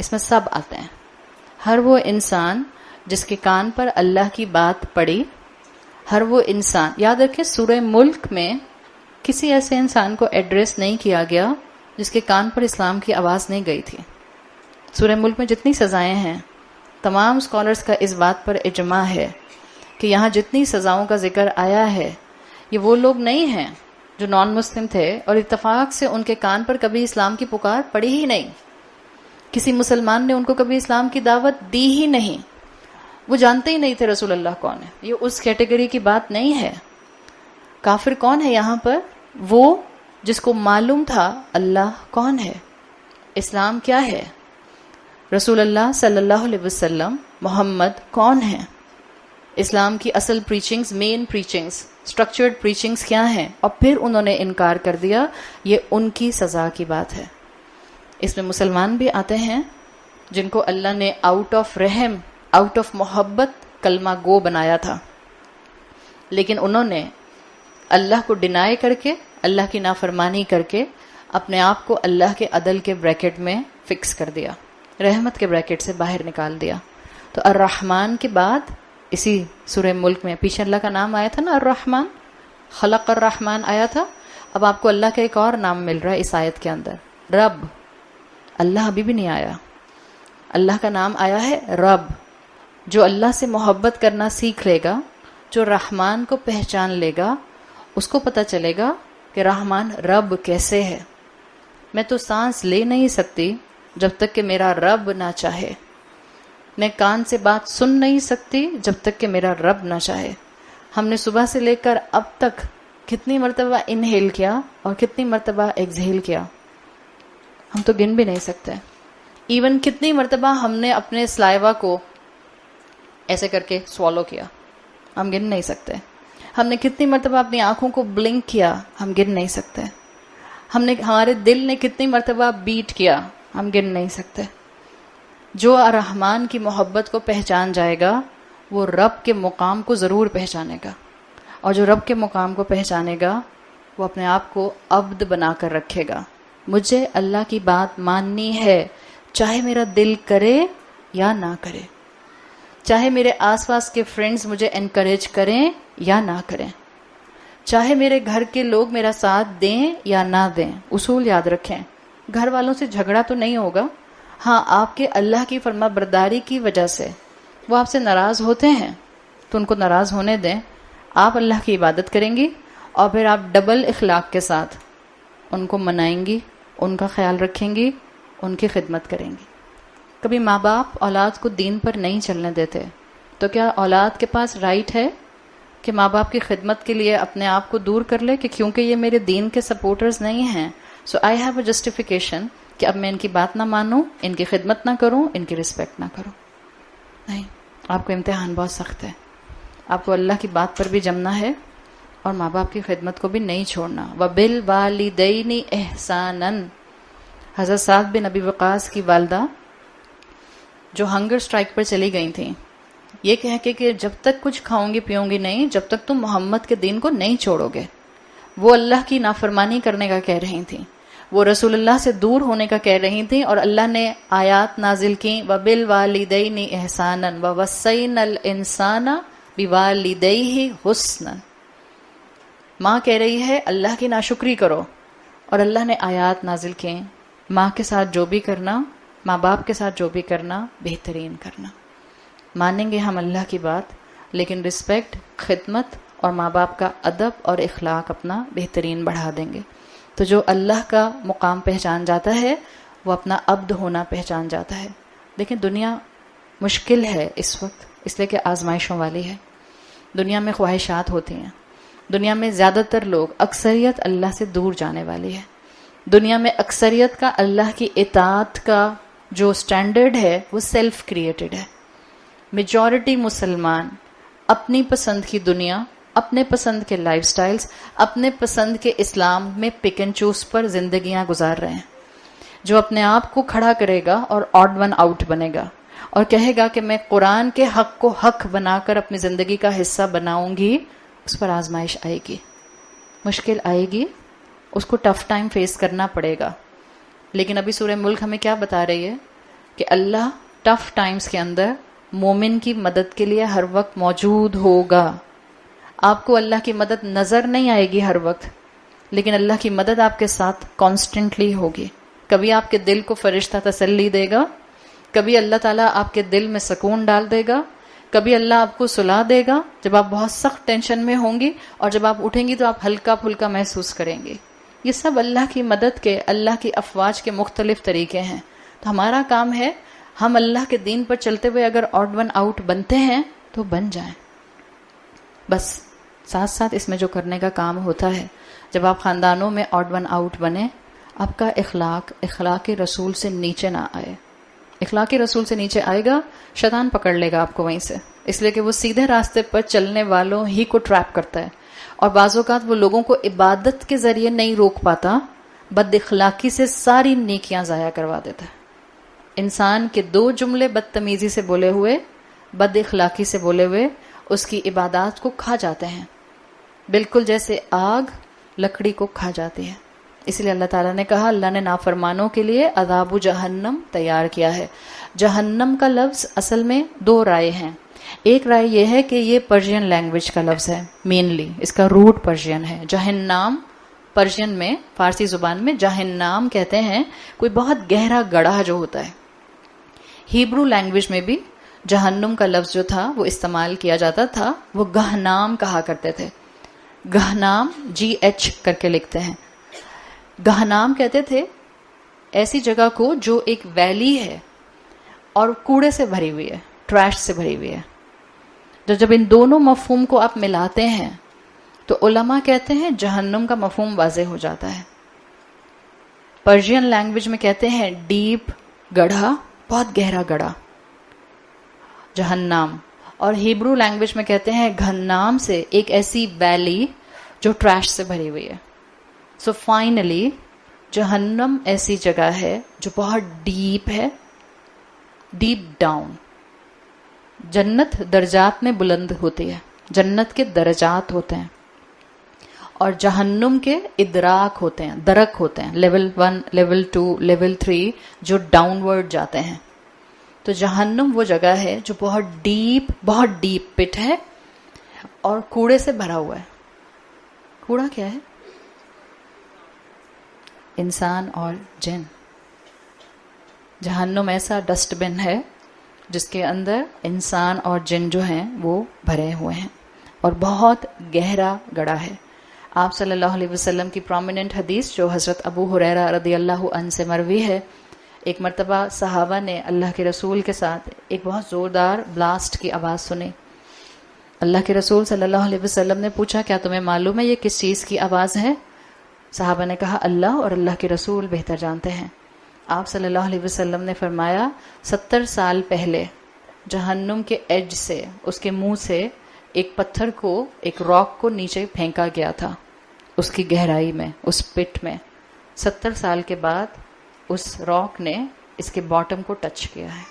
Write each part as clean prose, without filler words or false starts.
اس میں سب آتے ہیں. ہر وہ انسان جس کے کان پر اللہ کی بات پڑی، ہر وہ انسان. یاد رکھیں سورہ ملک میں کسی ایسے انسان کو ایڈریس نہیں کیا گیا جس کے کان پر اسلام کی آواز نہیں گئی تھی. سورہ ملک میں جتنی سزائیں ہیں، تمام اسکالرز کا اس بات پر اجماع ہے کہ یہاں جتنی سزاؤں کا ذکر آیا ہے، یہ وہ لوگ نہیں ہیں جو نان مسلم تھے اور اتفاق سے ان کے کان پر کبھی اسلام کی پکار پڑی ہی نہیں. کسی مسلمان نے ان کو کبھی اسلام کی دعوت دی ہی نہیں. وہ جانتے ہی نہیں تھے رسول اللہ کون ہے. یہ اس کیٹیگری کی بات نہیں ہے. کافر کون ہے یہاں پر؟ وہ جس کو معلوم تھا اللہ کون ہے، اسلام کیا ہے، رسول اللہ صلی اللہ علیہ وسلم محمد کون ہے، اسلام کی اصل پریچنگز، مین پریچنگز، اسٹرکچرڈ پریچنگز کیا ہیں، اور پھر انہوں نے انکار کر دیا. یہ ان کی سزا کی بات ہے. اس میں مسلمان بھی آتے ہیں جن کو اللہ نے آؤٹ آف رحم، آؤٹ آف محبت کلمہ گو بنایا تھا، لیکن انہوں نے اللہ کو ڈینائی کر کے، اللہ کی نافرمانی کر کے اپنے آپ کو اللہ کے عدل کے بریکٹ میں فکس کر دیا، رحمت کے بریکٹ سے باہر نکال دیا. تو الرحمن کے بعد اسی سورہ ملک میں پیچھے اللہ کا نام آیا تھا نا، الرحمن، خلق الرحمن آیا تھا. اب آپ کو اللہ کا ایک اور نام مل رہا ہے اس آیت کے اندر، رب. اللہ ابھی بھی نہیں آیا. اللہ کا نام آیا ہے رب. جو اللہ سے محبت کرنا سیکھ لے گا، جو رحمان کو پہچان لے گا، اس کو پتہ چلے گا کہ رحمان رب کیسے ہے. میں تو سانس لے نہیں سکتی جب تک کہ میرا رب نہ چاہے. میں کان سے بات سن نہیں سکتی جب تک کہ میرا رب نہ چاہے. ہم نے صبح سے لے کر اب تک کتنی مرتبہ انہیل کیا اور کتنی مرتبہ ایکسہیل کیا، ہم تو گن بھی نہیں سکتے. ایون کتنی مرتبہ ہم نے اپنے سلائیوا کو ایسے کر کے سوالو کیا، ہم گن نہیں سکتے. ہم نے کتنی مرتبہ اپنی آنکھوں کو بلنک کیا، ہم گن نہیں سکتے. ہمارے دل نے کتنی مرتبہ بیٹ کیا، ہم گن نہیں سکتے. جو الرحمن کی محبت کو پہچان جائے گا وہ رب کے مقام کو ضرور پہچانے گا، اور جو رب کے مقام کو پہچانے گا وہ اپنے آپ کو عبد بنا کر رکھے گا. مجھے اللہ کی بات ماننی ہے، چاہے میرا دل کرے یا نہ کرے، چاہے میرے آس پاس کے فرینڈز مجھے انکریج کریں یا نہ کریں، چاہے میرے گھر کے لوگ میرا ساتھ دیں یا نہ دیں. اصول یاد رکھیں، گھر والوں سے جھگڑا تو نہیں ہوگا. ہاں، آپ کے اللہ کی فرما برداری کی وجہ سے وہ آپ سے ناراض ہوتے ہیں تو ان کو ناراض ہونے دیں. آپ اللہ کی عبادت کریں گی اور پھر آپ ڈبل اخلاق کے ساتھ ان کو منائیں گی، ان کا خیال رکھیں گی، ان کی خدمت کریں گی. کبھی ماں باپ اولاد کو دین پر نہیں چلنے دیتے، تو کیا اولاد کے پاس رائٹ ہے کہ ماں باپ کی خدمت کے لیے اپنے آپ کو دور کر لے کہ کیونکہ یہ میرے دین کے سپورٹرز نہیں ہیں سو آئی ہیو اے جسٹیفیکیشن کہ اب میں ان کی بات نہ مانوں، ان کی خدمت نہ کروں، ان کی رسپیکٹ نہ کروں؟ نہیں، آپ کو امتحان بہت سخت ہے. آپ کو اللہ کی بات پر بھی جمنا ہے اور ماں باپ کی خدمت کو بھی نہیں چھوڑنا. وَبِالْوَالِدَيْنِ إِحْسَانًا. حضرت سعد بن ابی وقاص کی والدہ جو ہنگر سٹرائک پر چلی گئی تھیں، یہ کہہ کے کہ جب تک کچھ کھاؤں گی پیوں گی نہیں جب تک تم محمد کے دین کو نہیں چھوڑو گے. وہ اللہ کی نافرمانی کرنے کا کہہ رہی تھیں، وہ رسول اللہ سے دور ہونے کا کہہ رہی تھیں، اور اللہ نے آیات نازل کی وَبِالْوَالِدَيْنِ إِحْسَانًا وَوَصَّيْنَا الْإِنسَانَ بِوَالِدَيْهِ حُسْنًا. ماں کہہ رہی ہے اللہ کی ناشکری کرو، اور اللہ نے آیات نازل کی ماں کے ساتھ جو بھی کرنا، ماں باپ کے ساتھ جو بھی کرنا، بہترین کرنا. مانیں گے ہم اللہ کی بات، لیکن رسپیکٹ، خدمت اور ماں باپ کا ادب اور اخلاق اپنا بہترین بڑھا دیں گے. تو جو اللہ کا مقام پہچان جاتا ہے وہ اپنا عبد ہونا پہچان جاتا ہے. لیکن دنیا مشکل ہے اس وقت، اس لیے کہ آزمائشوں والی ہے. دنیا میں خواہشات ہوتی ہیں، دنیا میں زیادہ تر لوگ، اکثریت اللہ سے دور جانے والی ہے. دنیا میں اکثریت کا اللہ کی اطاعت کا جو سٹینڈرڈ ہے وہ سیلف کریٹڈ ہے. میجورٹی مسلمان اپنی پسند کی دنیا، اپنے پسند کے لائف سٹائلز، اپنے پسند کے اسلام میں پک اینڈ چوز پر زندگیاں گزار رہے ہیں. جو اپنے آپ کو کھڑا کرے گا اور آڈ ون آؤٹ بنے گا اور کہے گا کہ میں قرآن کے حق کو حق بنا کر اپنی زندگی کا حصہ بناؤں گی، اس پر آزمائش آئے گی، مشکل آئے گی، اس کو ٹف ٹائم فیس کرنا پڑے گا. لیکن ابھی سورہ ملک ہمیں کیا بتا رہی ہے کہ اللہ ٹف ٹائمز کے اندر مومن کی مدد کے لیے ہر وقت موجود ہوگا. آپ کو اللہ کی مدد نظر نہیں آئے گی ہر وقت، لیکن اللہ کی مدد آپ کے ساتھ کانسٹنٹلی ہوگی. کبھی آپ کے دل کو فرشتہ تسلی دے گا، کبھی اللہ تعالیٰ آپ کے دل میں سکون ڈال دے گا، کبھی اللہ آپ کو سلا دے گا جب آپ بہت سخت ٹینشن میں ہوں گی، اور جب آپ اٹھیں گی تو آپ ہلکا پھلکا محسوس کریں گے. یہ سب اللہ کی مدد کے، اللہ کی افواج کے مختلف طریقے ہیں. تو ہمارا کام ہے ہم اللہ کے دین پر چلتے ہوئے اگر آڈ ون آؤٹ بنتے ہیں تو بن جائیں. بس ساتھ ساتھ اس میں جو کرنے کا کام ہوتا ہے، جب آپ خاندانوں میں آڈ ون آؤٹ بنے، آپ کا اخلاق رسول سے نیچے نہ آئے. اخلاق رسول سے نیچے آئے گا، شیطان پکڑ لے گا آپ کو وہیں سے، اس لیے کہ وہ سیدھے راستے پر چلنے والوں ہی کو ٹریپ کرتا ہے. اور بعض اوقات وہ لوگوں کو عبادت کے ذریعے نہیں روک پاتا، بد اخلاقی سے ساری نیکیاں ضائع کروا دیتا ہے. انسان کے 2 جملے بدتمیزی سے بولے ہوئے، بد اخلاقی سے بولے ہوئے اس کی عبادات کو کھا جاتے ہیں، بالکل جیسے آگ لکڑی کو کھا جاتی ہے. اس لیے اللہ تعالیٰ نے کہا اللہ نے نافرمانوں کے لیے عذاب جہنم تیار کیا ہے. جہنم کا لفظ اصل میں 2 رائے ہیں. ایک رائے یہ ہے کہ یہ پرشین لینگویج کا لفظ ہے، مینلی اس کا روٹ پرشین ہے. جہنم پرشین میں، فارسی زبان میں جہنم کہتے ہیں کوئی بہت گہرا گڑھا جو ہوتا ہے. ہیبرو لینگویج میں بھی جہنم کا لفظ جو تھا وہ استعمال کیا جاتا تھا، وہ گہنام کہا کرتے تھے. گہنام GH کر کے لکھتے ہیں. گہنام کہتے تھے ایسی جگہ کو جو ایک ویلی ہے اور کوڑے سے بھری ہوئی ہے، ٹریش سے بھری ہوئی ہے. جب ان دونوں مفہوم کو آپ ملاتے ہیں تو علماء کہتے ہیں جہنم کا مفہوم واضح ہو جاتا ہے. پرشین لینگویج میں کہتے ہیں ڈیپ گڑھا، بہت گہرا گڑھا جہنم، اور ہیبرو لینگویج میں کہتے ہیں گھنام سے ایک ایسی ویلی جو ٹریش سے بھری ہوئی ہے. سو فائنلی جہنم ایسی جگہ ہے جو بہت ڈیپ ہے، ڈیپ ڈاؤن. جنت درجات میں بلند ہوتی ہے، جنت کے درجات ہوتے ہیں، اور جہنم کے ادراک ہوتے ہیں، درک ہوتے ہیں، لیول 1، لیول 2، لیول 3 جو ڈاؤن ورڈ جاتے ہیں. تو جہنم وہ جگہ ہے جو بہت ڈیپ پٹ ہے اور کوڑے سے بھرا ہوا ہے. کوڑا کیا ہے؟ انسان اور جن. جہنم ایسا ڈسٹ بن ہے جس کے اندر انسان اور جن جو ہیں وہ بھرے ہوئے ہیں، اور بہت گہرا گڑھا ہے. آپ صلی اللہ علیہ وسلم کی پرومیننٹ حدیث جو حضرت ابو ہریرہ رضی اللہ عنہ سے مروی ہے، ایک مرتبہ صحابہ نے اللہ کے رسول کے ساتھ ایک بہت زوردار بلاسٹ کی آواز سنی. اللہ کے رسول صلی اللہ علیہ وسلم نے پوچھا کیا تمہیں معلوم ہے یہ کس چیز کی آواز ہے؟ صحابہ نے کہا اللہ اور اللہ کے رسول بہتر جانتے ہیں. آپ صلی اللہ علیہ وسلم نے فرمایا 70 سال پہلے جہنم کے ایج سے، اس کے منہ سے ایک پتھر کو، ایک راک کو نیچے پھینکا گیا تھا اس کی گہرائی میں، اس پٹ میں. 70 سال کے بعد اس راک نے اس کے باٹم کو ٹچ کیا ہے.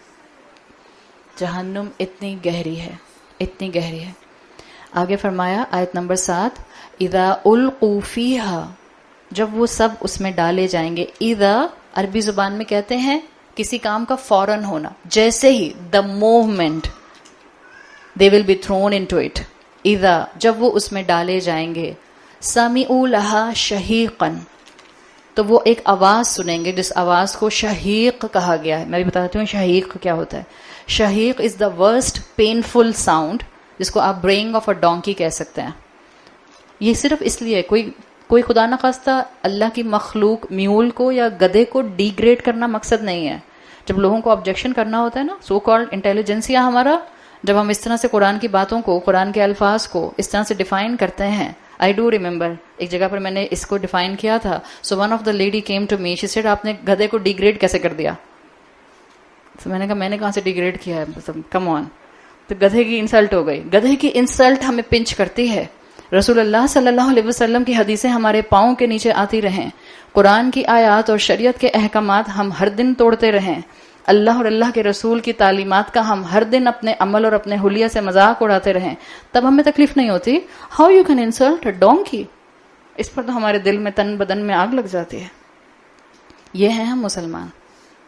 جہنم اتنی گہری ہے، اتنی گہری ہے. آگے فرمایا آیت نمبر 7 اذا القوا فیہا، جب وہ سب اس میں ڈالے جائیں گے. اذا عربی زبان میں کہتے ہیں کسی کام کا فوراً ہونا، جیسے ہی the movement they will be thrown into it. اذا جب وہ اس میں ڈالے جائیں گے، سمعوا لہا شہیقا، تو وہ ایک آواز سنیں گے جس آواز کو شہیق کہا گیا ہے. میں بھی بتاتی ہوں شہیق کیا ہوتا ہے. شہیق is the worst painful sound, جس کو آپ برینگ آف اے ڈونکی کہہ سکتے ہیں. یہ صرف اس لیے کوئی خدا نخواستہ اللہ کی مخلوق میول کو یا گدھے کو ڈی گریڈ کرنا مقصد نہیں ہے. جب لوگوں کو آبجیکشن کرنا ہوتا ہے نا، سو کالڈ انٹیلیجنسیا ہمارا، جب ہم اس طرح سے قرآن کی باتوں کو، قرآن کے الفاظ کو اس طرح سے ڈیفائن کرتے ہیں. I do remember ایک جگہ پر میں نے اس کو ڈیفائن کیا تھا. So one of the lady came to me, she said آپ نے گدھے کو ڈیگریڈ کیسے کر دیا؟ تو میں نے کہا میں نے کہاں سے ڈیگریڈ کیا ہے، کم آن. تو گدھے کی انسلٹ ہو گئی. گدھے کی انسلٹ ہمیں پنچ کرتی ہے. رسول اللہ صلی اللہ علیہ وسلم کی حدیثیں ہمارے پاؤں کے نیچے آتی رہیں، قرآن کی آیات اور شریعت کے احکامات ہم ہر دن توڑتے رہیں، اللہ اور اللہ کے رسول کی تعلیمات کا ہم ہر دن اپنے عمل اور اپنے حلیہ سے مذاق اڑاتے رہیں، تب ہمیں تکلیف نہیں ہوتی. How you can insult a donkey? اس پر تو ہمارے دل میں، تن بدن میں آگ لگ جاتی ہے. یہ ہیں ہم مسلمان.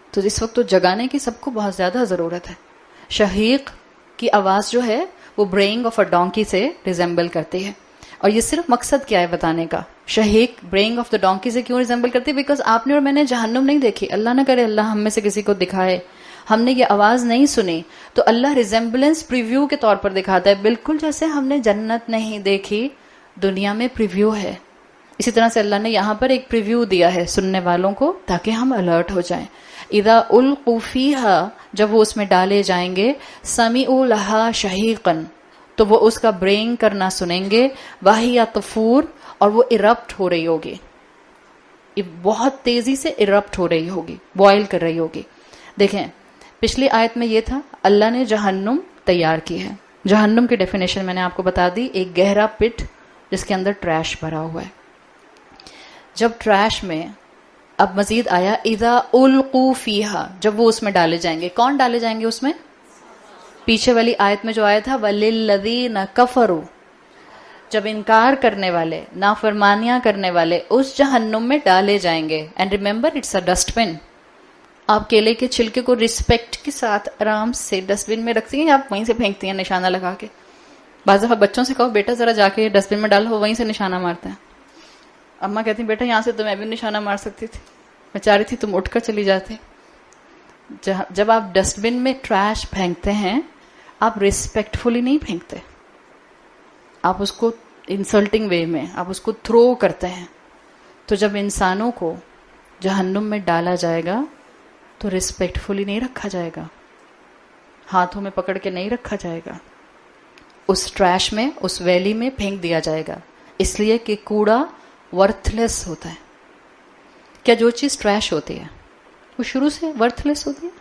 تو اس وقت تو جگانے کی سب کو بہت زیادہ ضرورت ہے. شہیق کی آواز جو ہے وہ برینگ آف اے ڈونکی سے ریزمبل کرتی ہے. اور یہ صرف مقصد کیا ہے بتانے کا, شہیق برینگ آف دا ڈونکی سے کیوں ریزمبل کرتی ہے؟ بیکاز آپ نے اور میں نے جہنم نہیں دیکھی, اللہ نہ کرے اللہ ہم میں سے کسی کو دکھائے, ہم نے یہ آواز نہیں سنی, تو اللہ ریزمبلنس پریویو کے طور پر دکھاتا ہے, بالکل جیسے ہم نے جنت نہیں دیکھی دنیا میں پریویو ہے, اسی طرح سے اللہ نے یہاں پر ایک پریویو دیا ہے سننے والوں کو تاکہ ہم الرٹ ہو جائیں. اذا القوا فیہا, جب وہ اس میں ڈالے جائیں گے, سمعوا لہا شہیقا, تو وہ اس کا برینگ کرنا سنیں گے, وہی تفور, اور وہ ارپٹ ہو رہی ہوگی, بہت تیزی سے ارپٹ ہو رہی ہوگی, بوائل کر رہی ہوگی. دیکھیں پچھلی آیت میں یہ تھا اللہ نے جہنم تیار کی ہے. جہنم کی ڈیفینیشن میں نے آپ کو بتا دی, ایک گہرا پٹ جس کے اندر ٹریش بھرا ہوا ہے. جب ٹریش میں اب مزید آیا اذا القوا فیہا, جب وہ اس میں ڈالے جائیں گے, کون ڈالے جائیں گے اس میں؟ پیچھے والی آیت میں جو آیا تھا وَلِلَّذِينَ كَفَرُوا, جب انکار کرنے والے, نافرمانیاں کرنے والے اس جہنم میں ڈالے جائیں گے. And remember it's a dustbin. آپ کیلے کے چھلکے کو رسپیکٹ کے ساتھ آرام سے ڈسٹ بن میں رکھتی ہیں یا آپ وہیں سے پھینکتی ہیں نشانہ لگا کے؟ بعض دفعہ بچوں سے کہو بیٹا ذرا جا کے ڈسٹ بن میں ڈالو, وہیں سے نشانہ مارتے ہیں. اماں کہتی ہیں بیٹا یہاں سے تو میں بھی نشانہ مار سکتی تھی, میں چاہ رہی تھی تم اٹھ کر چلی جاتے. جب آپ ڈسٹ بن میں ٹریش پھینکتے ہیں آپ ریسپیکٹفلی نہیں پھینکتے, آپ اس کو انسلٹنگ وے میں آپ اس کو تھرو کرتے ہیں. تو جب انسانوں کو جہنم میں ڈالا جائے گا تو ریسپیکٹفلی نہیں رکھا جائے گا, ہاتھوں میں پکڑ کے نہیں رکھا جائے گا, اس ٹریش میں, اس ویلی میں پھینک دیا جائے گا, اس لیے کہ کوڑا ورتھ لیس ہوتا ہے. کیا جو چیز ٹریش ہوتی ہے وہ شروع سے ورتھ لیس ہوتی ہے؟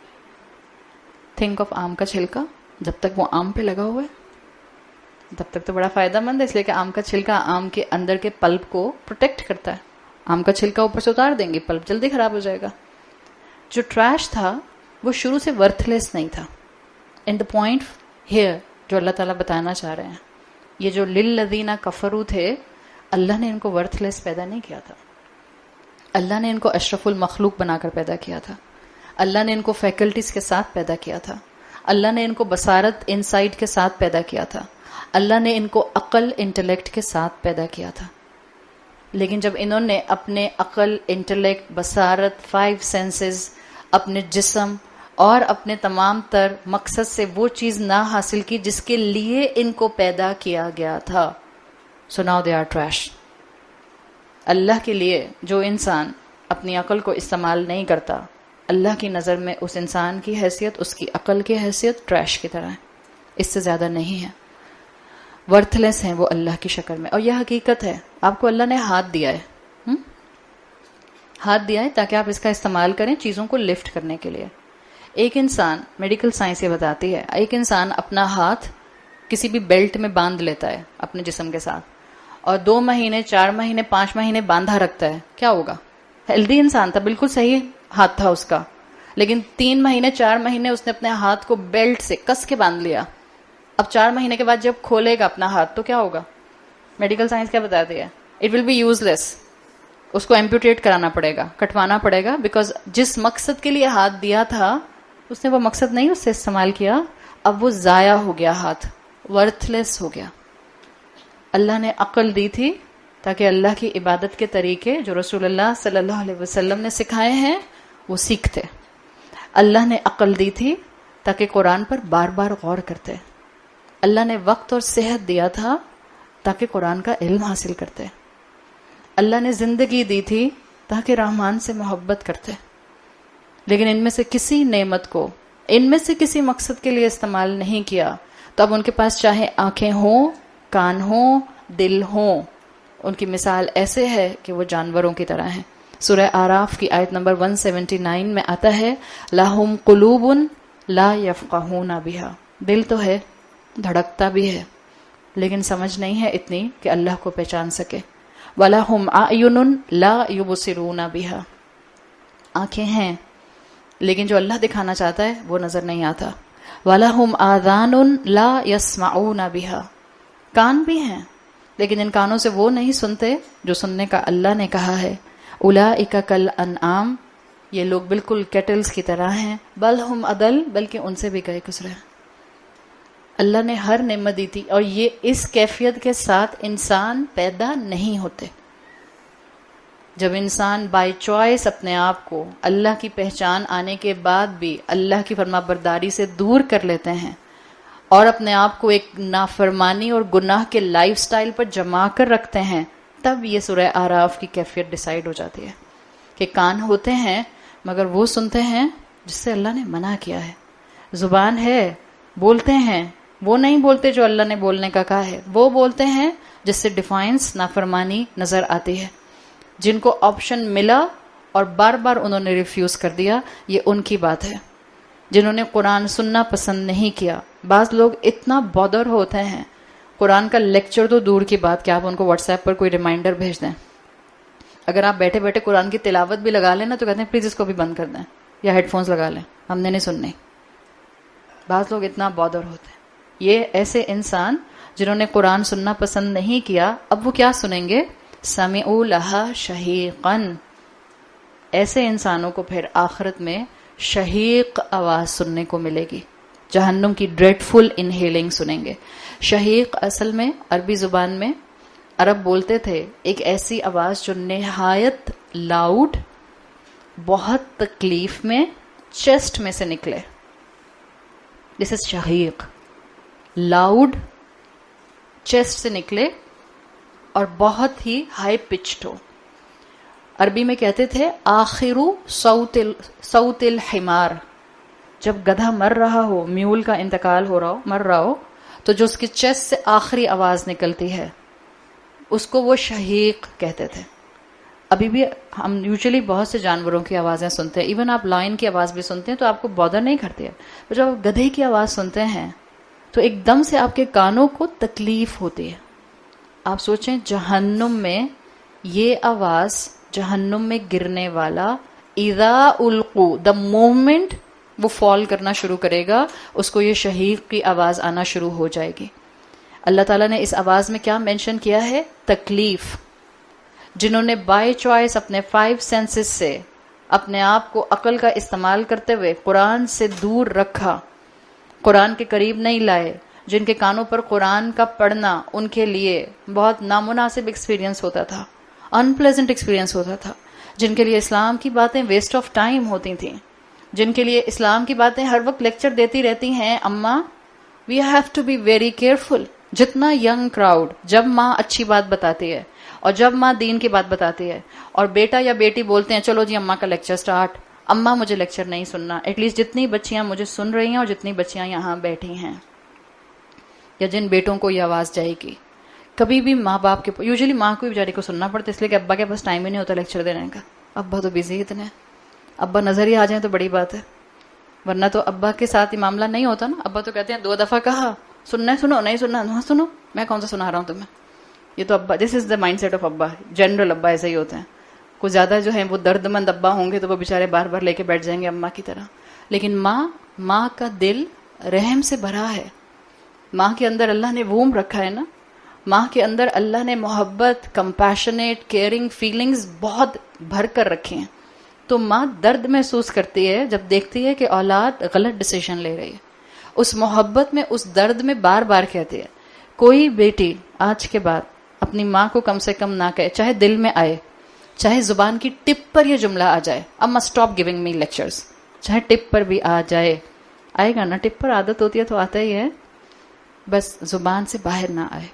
تھنک آف آم کا چھلکا, جب تک وہ آم پہ لگا ہوا ہے تب تک تو بڑا فائدہ مند ہے, اس لیے کہ آم کا چھلکا آم کے اندر کے پلپ کو پروٹیکٹ کرتا ہے. آم کا چھلکا اوپر سے اتار دیں گے, پلپ جلدی خراب ہو جائے گا. جو ٹریش تھا وہ شروع سے ورتھ لیس نہیں تھا. اینڈ دا پوائنٹ ہیئر جو اللہ تعالیٰ بتانا چاہ رہے ہیں, یہ جو للذین کفروا تھے, اللہ نے ان کو ورتھ لیس پیدا نہیں کیا تھا, اللہ نے ان کو اشرف المخلوق بنا کر پیدا کیا تھا, اللہ نے ان کو فیکلٹیز کے ساتھ پیدا کیا تھا, اللہ نے ان کو بصارت انسائٹ کے ساتھ پیدا کیا تھا, اللہ نے ان کو عقل انٹلیکٹ کے ساتھ پیدا کیا تھا. لیکن جب انہوں نے اپنے عقل, انٹلیکٹ, بصارت, 5 سینسز, اپنے جسم اور اپنے تمام تر مقصد سے وہ چیز نہ حاصل کی جس کے لیے ان کو پیدا کیا گیا تھا, so now they are trash. اللہ کے لیے جو انسان اپنی عقل کو استعمال نہیں کرتا, اللہ کی نظر میں اس انسان کی حیثیت, اس کی عقل کی حیثیت ٹریش کی طرح ہے, اس سے زیادہ نہیں ہے. ورتھ لیس ہیں وہ اللہ کی شکل میں. اور یہ حقیقت ہے, آپ کو اللہ نے ہاتھ دیا ہے, ہاتھ دیا ہے تاکہ آپ اس کا استعمال کریں چیزوں کو لفٹ کرنے کے لیے. ایک انسان, میڈیکل سائنس یہ بتاتی ہے, ایک انسان اپنا ہاتھ کسی بھی بیلٹ میں باندھ لیتا ہے اپنے جسم کے ساتھ, اور 2 مہینے 4 مہینے 5 مہینے باندھا رکھتا ہے, کیا ہوگا؟ ہیلدی انسان تھا, بالکل صحیح ہاتھ تھا اس کا, لیکن 3 مہینے 4 مہینے اس نے اپنے ہاتھ کو بیلٹ سے کس کے باندھ لیا. اب 4 مہینے کے بعد جب کھولے گا اپنا ہاتھ تو کیا ہوگا؟ میڈیکل سائنس کیا بتاتی ہے؟ It will be useless. اس کو ایمپوٹیٹ کرانا پڑے گا, کٹوانا پڑے گا, بیکاز جس مقصد کے لیے ہاتھ دیا تھا اس نے وہ مقصد نہیں اس سے استعمال کیا, اب وہ ضائع ہو گیا, ہاتھ ورتھ لیس ہو گیا. اللہ نے عقل دی تھی تاکہ اللہ کی عبادت کے طریقے جو رسول اللہ صلی اللہ علیہ وسلم نے سکھائے ہیں وہ سیکھتے. اللہ نے عقل دی تھی تاکہ قرآن پر بار بار غور کرتے. اللہ نے وقت اور صحت دیا تھا تاکہ قرآن کا علم حاصل کرتے. اللہ نے زندگی دی تھی تاکہ رحمان سے محبت کرتے. لیکن ان میں سے کسی نعمت کو ان میں سے کسی مقصد کے لیے استعمال نہیں کیا, تو اب ان کے پاس چاہے آنکھیں ہوں, کان ہوں, دل ہوں, ان کی مثال ایسے ہے کہ وہ جانوروں کی طرح ہیں. سورہ آراف کی آیت نمبر 179 میں آتا ہے لَهُمْ قُلُوبٌ لَا يَفْقَهُونَ بِهَا, دل تو ہے, دھڑکتا بھی ہے, لیکن سمجھ نہیں ہے اتنی کہ اللہ کو پہچان سکے. وَلَهُمْ أَعْيُنٌ لَا يُبْصِرُونَ بِهَا, آنکھیں ہیں لیکن جو اللہ دکھانا چاہتا ہے وہ نظر نہیں آتا. وَلَهُمْ آذَانٌ لَا يَسْمَعُونَ بِهَا, کان بھی ہیں لیکن ان کانوں سے وہ نہیں سنتے جو سننے کا اللہ نے کہا ہے. اولئک کالانعام, یہ لوگ بالکل کیٹلز کی طرح ہیں، بل ہم عدل، بلکہ ان سے بھی گئے گزرے ہیں۔ اللہ نے ہر نعمت دی تھی، اور یہ اس کیفیت کے ساتھ انسان پیدا نہیں ہوتے۔ جب انسان بائی چوائس اپنے آپ کو اللہ کی پہچان آنے کے بعد بھی اللہ کی فرما برداری سے دور کر لیتے ہیں اور اپنے آپ کو ایک نافرمانی اور گناہ کے لائف سٹائل پر جما کر رکھتے ہیں، تب یہ سورہ اعراف کی کیفیت ڈیسائیڈ ہو جاتی ہے کہ کان ہوتے ہیں مگر وہ سنتے ہیں جس سے اللہ نے منع کیا ہے، زبان ہے بولتے ہیں، وہ نہیں بولتے جو اللہ نے بولنے کا کہا ہے، وہ بولتے ہیں جس سے ڈیفائنس نافرمانی نظر آتی ہے۔ جن کو آپشن ملا اور بار بار انہوں نے ریفیوز کر دیا، یہ ان کی بات ہے۔ جنہوں نے قرآن سننا پسند نہیں کیا، بعض لوگ اتنا بودر ہوتے ہیں، قرآن کا لیکچر تو دور کی بات کہ آپ ان کو واٹس ایپ پر کوئی ریمائنڈر بھیج دیں، اگر آپ بیٹھے بیٹھے قرآن کی تلاوت بھی لگا لیں نا تو کہتے ہیں پلیز اس کو بھی بند کر دیں یا ہیڈ فونز لگا لیں، ہم نے نہیں سننی۔ بعض لوگ اتنا بودر ہوتے ہیں۔ یہ ایسے انسان جنہوں نے قرآن سننا پسند نہیں کیا، اب وہ کیا سنیں گے؟ سمعوا لها شہیقا، ایسے انسانوں کو پھر آخرت میں شہیق آواز سننے کو ملے گی، جہنم کی ڈریڈفل انہیلنگ سنیں گے۔ شہیق اصل میں عربی زبان میں عرب بولتے تھے ایک ایسی آواز جو نہایت لاؤڈ، بہت تکلیف میں، چیسٹ میں سے نکلے۔ دس از شہیق، لاؤڈ، چیسٹ سے نکلے اور بہت ہی ہائی پچڈ ہو۔ عربی میں کہتے تھے آخرو صوت الحمار، جب گدھا مر رہا ہو، میول کا انتقال ہو رہا ہو، مر رہا ہو، تو جو اس کی چیسٹ سے آخری آواز نکلتی ہے اس کو وہ شہیق کہتے تھے۔ ابھی بھی ہم یوزلی بہت سے جانوروں کی آوازیں سنتے ہیں، ایون آپ لائن کی آواز بھی سنتے ہیں تو آپ کو بودر نہیں کرتی ہے، پر جب آپ گدھے کی آواز سنتے ہیں تو ایک دم سے آپ کے کانوں کو تکلیف ہوتی ہے۔ آپ سوچیں جہنم میں یہ آواز، جہنم میں گرنے والا، اذا القو، دا مومنٹ وہ فال کرنا شروع کرے گا اس کو یہ شہیق کی آواز آنا شروع ہو جائے گی۔ اللہ تعالیٰ نے اس آواز میں کیا مینشن کیا ہے؟ تکلیف۔ جنہوں نے بائی چوائس اپنے 5 سینسز سے اپنے آپ کو عقل کا استعمال کرتے ہوئے قرآن سے دور رکھا، قرآن کے قریب نہیں لائے، جن کے کانوں پر قرآن کا پڑھنا ان کے لیے بہت نامناسب ایکسپیرینس ہوتا تھا، ان پلیزنٹ ایکسپیرینس ہوتا تھا، جن کے لیے اسلام کی باتیں ویسٹ آف ٹائم ہوتی تھیں، جن کے لیے اسلام کی باتیں ہر وقت لیکچر دیتی رہتی ہیں، اماں we have to be very careful. جتنا ینگ کراؤڈ، جب ماں اچھی بات بتاتی ہے اور جب ماں دین کی بات بتاتی ہے اور بیٹا یا بیٹی بولتے ہیں چلو جی اماں کا لیکچر سٹارٹ، اماں مجھے لیکچر نہیں سننا، ایٹ لیسٹ جتنی بچیاں مجھے سن رہی ہیں اور جتنی بچیاں یہاں بیٹھی ہیں یا جن بیٹوں کو یہ آواز جائے گی، کبھی بھی ماں باپ کے یوزلی ماں کو بھی بیچاری کو سننا پڑتا ہے، اس لیے کہ ابا کے پاس ٹائم ہی نہیں ہوتا لیکچر دینے کا، ابا تو بزی اتنے، ابا نظر ہی آ جائیں تو بڑی بات ہے، ورنہ تو ابا کے ساتھ یہ معاملہ نہیں ہوتا نا۔ ابا تو کہتے ہیں 2 دفعہ کہا، سننا ہے سنو، نہیں سننا ہاں سنو، میں کون سا سنا رہا ہوں تمہیں۔ یہ تو ابا، this is the mindset of ابا، جنرل ابا ایسے ہی ہوتے ہیں۔ کچھ زیادہ جو ہیں وہ درد مند ابا ہوں گے تو وہ بیچارے بار بار لے کے بیٹھ جائیں گے اماں کی طرح، لیکن ماں کا دل رحم سے بھرا ہے، ماں کے اندر اللہ نے ووم رکھا ہے نا، ماں کے اندر اللہ نے محبت، کمپیشنیٹ، کیئرنگ فیلنگز بہت بھر کر رکھی ہیں، تو ماں درد محسوس کرتی ہے جب دیکھتی ہے کہ اولاد غلط ڈیسیژن لے رہی ہے، اس محبت میں، اس درد میں بار بار کہتی ہے۔ کوئی بیٹی آج کے بعد اپنی ماں کو کم سے کم نہ کہے، چاہے دل میں آئے، چاہے زبان کی ٹپ پر یہ جملہ آ جائے، اما اسٹاپ گیونگ می لیکچرز، چاہے ٹپ پر بھی آ جائے، آئے گا نا، ٹپ پر عادت ہوتی ہے تو آتا ہی ہے، بس زبان سے باہر نہ آئے،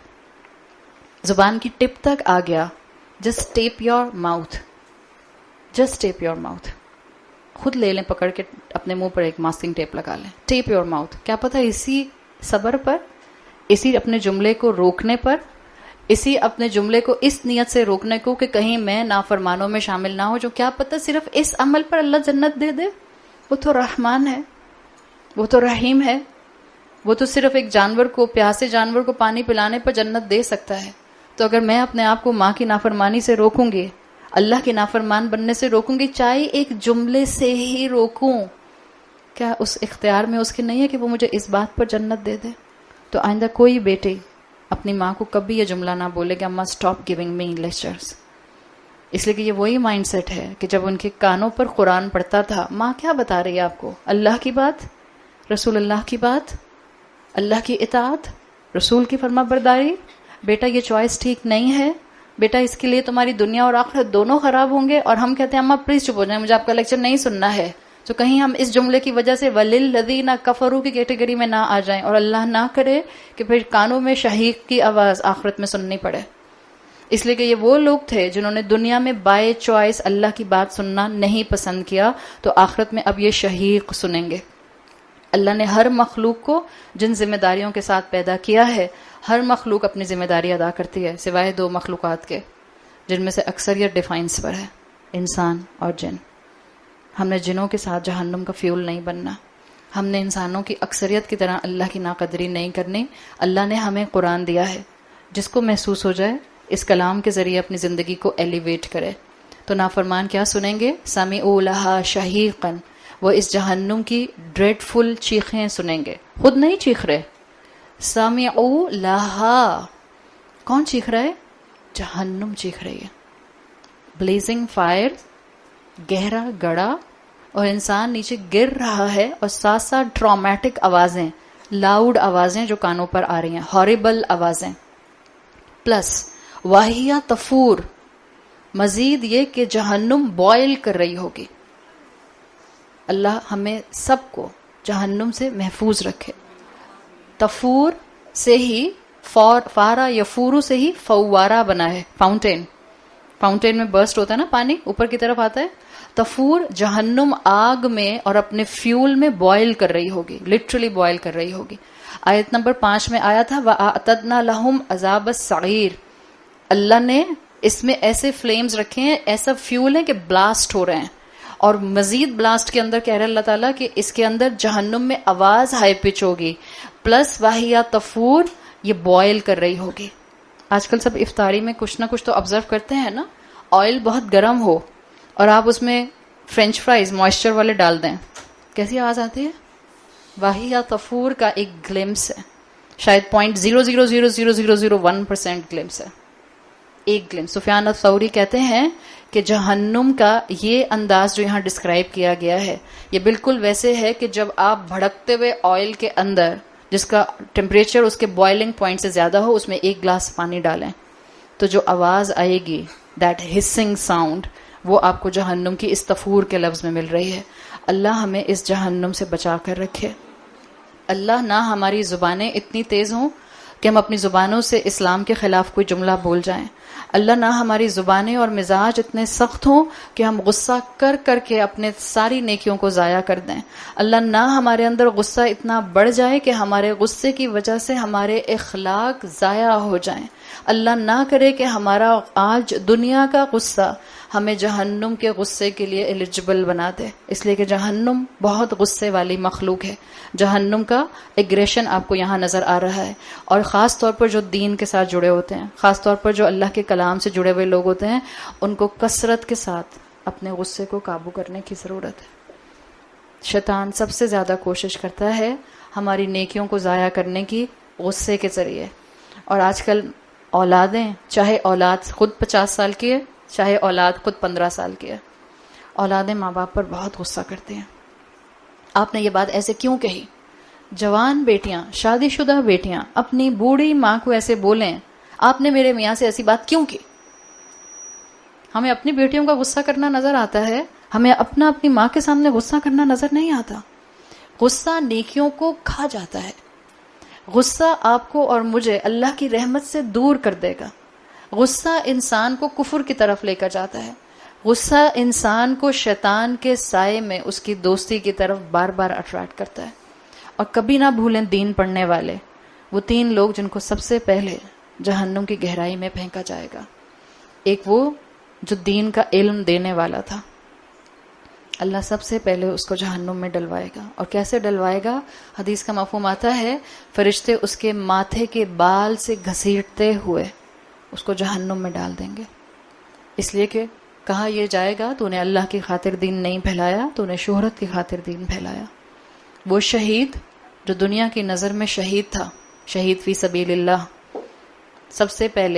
زبان کی ٹپ تک آ گیا، just tape your mouth, just tape your mouth, خود لے لیں پکڑ کے اپنے منہ پر ایک ماسکنگ ٹیپ لگا لیں، ٹیپ یور ماؤتھ۔ کیا پتہ اسی صبر پر، اسی اپنے جملے کو روکنے پر، اسی اپنے جملے کو اس نیت سے روکنے کو کہ کہیں میں نافرمانوں میں شامل نہ ہو، جو کیا پتہ صرف اس عمل پر اللہ جنت دے دے۔ وہ تو رحمان ہے، وہ تو رحیم ہے، وہ تو صرف ایک جانور کو، پیاسے جانور کو پانی پلانے پر جنت دے سکتا ہے۔ تو اگر میں اپنے آپ کو ماں کی نافرمانی سے روکوں گی، اللہ کی نافرمان بننے سے روکوں گی، چاہے ایک جملے سے ہی روکوں، کیا اس اختیار میں اس کے نہیں ہے کہ وہ مجھے اس بات پر جنت دے دے؟ تو آئندہ کوئی بیٹی اپنی ماں کو کبھی یہ جملہ نہ بولے کہ اما اسٹاپ گیونگ می لیکچرز، اس لیے کہ یہ وہی مائنڈ سیٹ ہے کہ جب ان کے کانوں پر قرآن پڑھتا تھا، ماں کیا بتا رہی ہے آپ کو؟ اللہ کی بات، رسول اللہ کی بات، اللہ کی اطاعت، رسول کی فرما برداری. بیٹا یہ چوائس ٹھیک نہیں ہے، بیٹا اس کے لیے تمہاری دنیا اور آخرت دونوں خراب ہوں گے. اور ہم کہتے ہیں اماں پلیز چپ ہو جائیں، مجھے آپ کا لیکچر نہیں سننا ہے. تو کہیں ہم اس جملے کی وجہ سے وَلِلَّذِينَ كَفَرُوا کی کیٹیگری میں نہ آ جائیں، اور اللہ نہ کرے کہ پھر کانوں میں شہیق کی آواز آخرت میں سننی پڑے. اس لیے کہ یہ وہ لوگ تھے جنہوں نے دنیا میں بائی چوائس اللہ کی بات سننا نہیں پسند کیا، تو آخرت میں اب یہ شہیق سنیں گے. اللہ نے ہر مخلوق کو جن ذمہ داریوں کے ساتھ پیدا کیا ہے، ہر مخلوق اپنی ذمہ داری ادا کرتی ہے سوائے 2 مخلوقات کے، جن میں سے اکثریت ڈیفائنس پر ہے، انسان اور جن. ہم نے جنوں کے ساتھ جہنم کا فیول نہیں بننا. ہم نے انسانوں کی اکثریت کی طرح اللہ کی ناقدری نہیں کرنی. اللہ نے ہمیں قرآن دیا ہے، جس کو محسوس ہو جائے اس کلام کے ذریعے اپنی زندگی کو ایلیویٹ کرے. تو نافرمان کیا سنیں گے؟ سَمِعُوا لَهَا شَهِيقًا، وہ اس جہنم کی ڈریڈ فل چیخیں سنیں گے. خود نہیں چیخ رہے، سَمِعُوا لَهَا، کون چیخ رہا ہے؟ جہنم چیخ رہی ہے. بلیزنگ فائر، گہرا گڑا، اور انسان نیچے گر رہا ہے، اور ساتھ ساتھ ٹرامیٹک آوازیں، لاؤڈ آوازیں جو کانوں پر آ رہی ہیں، ہاریبل آوازیں. پلس واہیہ تفور، مزید یہ کہ جہنم بوائل کر رہی ہوگی. اللہ ہمیں سب کو جہنم سے محفوظ رکھے. تفور سے ہی فارا یفورو سے ہی فوارہ بنا ہے، فاؤنٹین میں برسٹ ہوتا ہے نا، پانی اوپر کی طرف آتا ہے. تفور جہنم آگ میں اور اپنے فیول میں بوائل کر رہی ہوگی، لٹرلی بوائل کر رہی ہوگی. آیت نمبر 5 میں آیا تھا وَأَعْتَدْنَا لَهُمْ عَذَابَ السَّعِيرِ، اللہ نے اس میں ایسے فلیمز رکھے ہیں، ایسا فیول ہے کہ بلاسٹ ہو رہے ہیں. اور مزید بلاسٹ کے اندر کہہ رہے اللہ تعالیٰ کہ اس کے اندر جہنم میں آواز ہائی پچ ہوگی، پلس واہیہ تفور، یہ بوائل کر رہی ہوگی. آج کل سب افطاری میں کچھ نہ کچھ تو آبزرو کرتے ہیں نا، آئل بہت گرم ہو اور آپ اس میں فرینچ فرائز موئسچر والے ڈال دیں، کیسی آواز آتی ہے؟ واہیہ تفور کا ایک گلمس ہے، شاید 0.0000001% گلمس ہے، ایک گلمس. سفیان الثوری کہتے ہیں کہ جہنم کا یہ انداز جو یہاں ڈسکرائب کیا گیا ہے، یہ بالکل ویسے ہے کہ جب آپ بھڑکتے ہوئے آئل کے اندر جس کا ٹیمپریچر اس کے بوائلنگ پوائنٹ سے زیادہ ہو، اس میں 1 گلاس پانی ڈالیں تو جو آواز آئے گی، دیٹ ہسنگ ساؤنڈ، وہ آپ کو جہنم کی اس تفور کے لفظ میں مل رہی ہے. اللہ ہمیں اس جہنم سے بچا کر رکھے. اللہ نہ ہماری زبانیں اتنی تیز ہوں کہ ہم اپنی زبانوں سے اسلام کے خلاف کوئی جملہ بول جائیں. اللہ نہ ہماری زبانیں اور مزاج اتنے سخت ہوں کہ ہم غصہ کر کر کے اپنے ساری نیکیوں کو ضائع کر دیں. اللہ نہ ہمارے اندر غصہ اتنا بڑھ جائے کہ ہمارے غصے کی وجہ سے ہمارے اخلاق ضائع ہو جائیں. اللہ نہ کرے کہ ہمارا آج دنیا کا غصہ ہمیں جہنم کے غصے کے لیے ایلیجبل بنا دے. اس لیے کہ جہنم بہت غصے والی مخلوق ہے. جہنم کا ایگریشن آپ کو یہاں نظر آ رہا ہے. اور خاص طور پر جو دین کے ساتھ جڑے ہوتے ہیں، خاص طور پر جو اللہ کے کلام سے جڑے ہوئے لوگ ہوتے ہیں، ان کو کثرت کے ساتھ اپنے غصے کو قابو کرنے کی ضرورت ہے. شیطان سب سے زیادہ کوشش کرتا ہے ہماری نیکیوں کو ضائع کرنے کی غصے کے ذریعے. اور آج کل اولادیں، چاہے اولاد خود 50 سال کی ہے، چاہے اولاد خود 15 سال کی ہے، اولادیں ماں باپ پر بہت غصہ کرتی ہیں. آپ نے یہ بات ایسے کیوں کہی؟ جوان بیٹیاں، شادی شدہ بیٹیاں اپنی بوڑھی ماں کو ایسے بولیں، آپ نے میرے میاں سے ایسی بات کیوں کی؟ ہمیں اپنی بیٹیوں کا غصہ کرنا نظر آتا ہے، ہمیں اپنی ماں کے سامنے غصہ کرنا نظر نہیں آتا. غصہ نیکیوں کو کھا جاتا ہے. غصہ آپ کو اور مجھے اللہ کی رحمت سے دور کر دے گا. غصہ انسان کو کفر کی طرف لے کر جاتا ہے. غصہ انسان کو شیطان کے سائے میں اس کی دوستی کی طرف بار بار اٹریکٹ کرتا ہے. اور کبھی نہ بھولیں دین پڑھنے والے، وہ 3 لوگ جن کو سب سے پہلے جہنم کی گہرائی میں پھینکا جائے گا. ایک وہ جو دین کا علم دینے والا تھا، اللہ سب سے پہلے اس کو جہنم میں ڈلوائے گا. اور کیسے ڈلوائے گا؟ حدیث کا مفہوم آتا ہے فرشتے اس کے ماتھے کے بال سے گھسیٹتے ہوئے اس کو جہنم میں ڈال دیں گے. اس لیے کہ کہا یہ جائے گا تو نے اللہ کی خاطر دین نہیں پھیلایا، تو نے شہرت کی خاطر دین پھیلایا. وہ شہید جو دنیا کی نظر میں شہید تھا، شہید فی سبیل اللہ، سب سے پہلے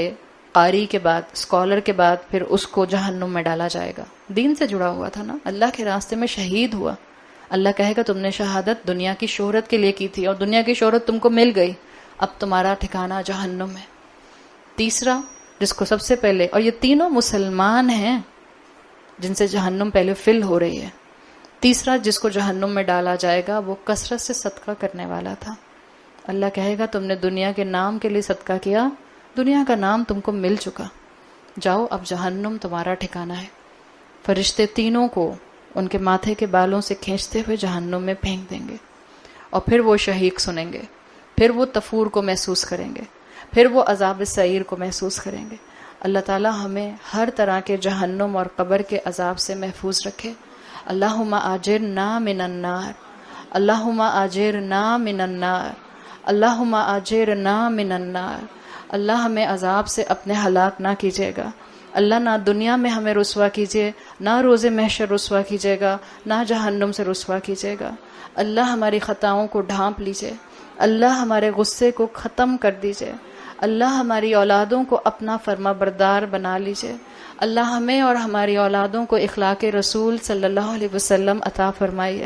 قاری کے بعد، اسکالر کے بعد پھر اس کو جہنم میں ڈالا جائے گا. دین سے جڑا ہوا تھا نا، اللہ کے راستے میں شہید ہوا. اللہ کہے گا تم نے شہادت دنیا کی شہرت کے لیے کی تھی اور دنیا کی شہرت تم کو مل گئی، اب تمہارا ٹھکانہ جہنم ہے. تیسرا جس کو سب سے پہلے، اور یہ تینوں مسلمان ہیں جن سے جہنم پہلے فل ہو رہی ہے، تیسرا جس کو جہنم میں ڈالا جائے گا وہ کثرت سے صدقہ کرنے والا تھا. اللہ کہے گا تم نے دنیا کے نام کے لیے صدقہ کیا، دنیا کا نام تم کو مل چکا، جاؤ اب جہنم تمہارا ٹھکانہ ہے. فرشتے تینوں کو ان کے ماتھے کے بالوں سے کھینچتے ہوئے جہنم میں پھینک دیں گے، اور پھر وہ شہیق سنیں گے، پھر وہ تفور کو محسوس کریں گے، پھر وہ عذاب سعیر کو محسوس کریں گے. اللہ تعالی ہمیں ہر طرح کے جہنم اور قبر کے عذاب سے محفوظ رکھے. اللہم آجرنا من النار، اللہم آجرنا من النار، اللہم آجرنا من النار. اللہ ہمیں عذاب سے اپنے ہلاک نہ کیجیے گا. اللہ نہ دنیا میں ہمیں رسوا کیجیے، نہ روز محشر رسوا کیجیے گا، نہ جہنم سے رسوا کیجیے گا. اللہ ہماری خطاؤں کو ڈھانپ لیجیے، اللہ ہمارے غصے کو ختم کر دیجیے، اللہ ہماری اولادوں کو اپنا فرما بردار بنا لیجیے. اللہ ہمیں اور ہماری اولادوں کو اخلاق رسول صلی اللہ علیہ وسلم عطا فرمائیے.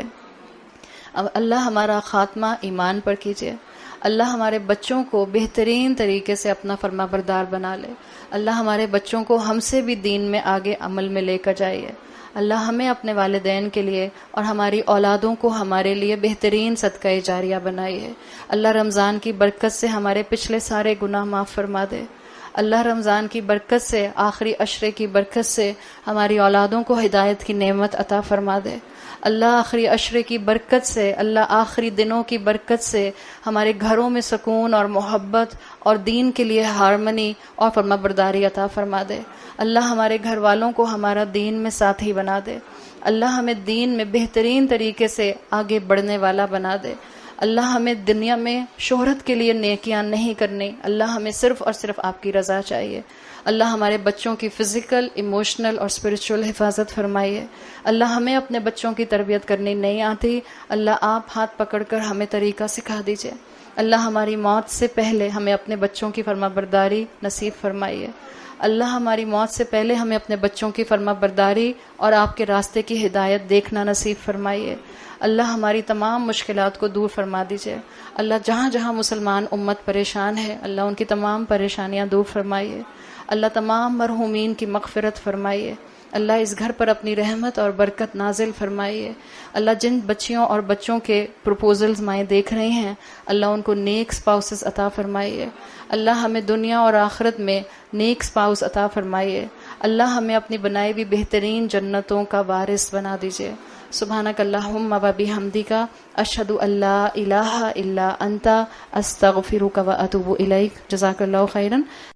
اللہ ہمارا خاتمہ ایمان پر کیجیے. اللہ ہمارے بچوں کو بہترین طریقے سے اپنا فرما بردار بنا لے. اللہ ہمارے بچوں کو ہم سے بھی دین میں آگے عمل میں لے کر جائیے. اللہ ہمیں اپنے والدین کے لیے اور ہماری اولادوں کو ہمارے لیے بہترین صدقہ جاریہ بنائیے. اللہ رمضان کی برکت سے ہمارے پچھلے سارے گناہ معاف فرما دے. اللہ رمضان کی برکت سے، آخری عشرے کی برکت سے ہماری اولادوں کو ہدایت کی نعمت عطا فرما دے. اللہ آخری عشرے کی برکت سے، اللہ آخری دنوں کی برکت سے ہمارے گھروں میں سکون اور محبت اور دین کے لیے ہارمنی اور فرما برداری عطا فرما دے. اللہ ہمارے گھر والوں کو ہمارا دین میں ساتھی بنا دے. اللہ ہمیں دین میں بہترین طریقے سے آگے بڑھنے والا بنا دے. اللہ ہمیں دنیا میں شہرت کے لیے نیکیاں نہیں کرنی، اللہ ہمیں صرف اور صرف آپ کی رضا چاہیے. اللہ ہمارے بچوں کی فزیکل، ایموشنل اور اسپرچول حفاظت فرمائیے. اللہ ہمیں اپنے بچوں کی تربیت کرنی نہیں آتی، اللہ آپ ہاتھ پکڑ کر ہمیں طریقہ سکھا دیجیے. اللہ ہماری موت سے پہلے ہمیں اپنے بچوں کی فرما برداری نصیب فرمائیے. اللہ ہماری موت سے پہلے ہمیں اپنے بچوں کی فرما برداری اور آپ کے راستے کی ہدایت دیکھنا نصیب فرمائیے. اللہ ہماری تمام مشکلات کو دور فرما دیجیے. اللہ جہاں جہاں مسلمان امت پریشان ہے، اللہ ان کی تمام پریشانیاں دور فرمائیے. اللہ تمام مرحومین کی مغفرت فرمائیے. اللہ اس گھر پر اپنی رحمت اور برکت نازل فرمائیے. اللہ جن بچیوں اور بچوں کے پروپوزلز مائیں دیکھ رہی ہیں، اللہ ان کو نیک سپاؤسز عطا فرمائیے. اللہ ہمیں دنیا اور آخرت میں نیک سپاؤس عطا فرمائیے. اللہ ہمیں اپنی بنائی ہوئی بہترین جنتوں کا وارث بنا دیجیے. سبحانک اللہم و بحمدک، اشہد ان لا الہ الا انت، استغفرک و اتوب الیک. جزاک اللہ خیرا.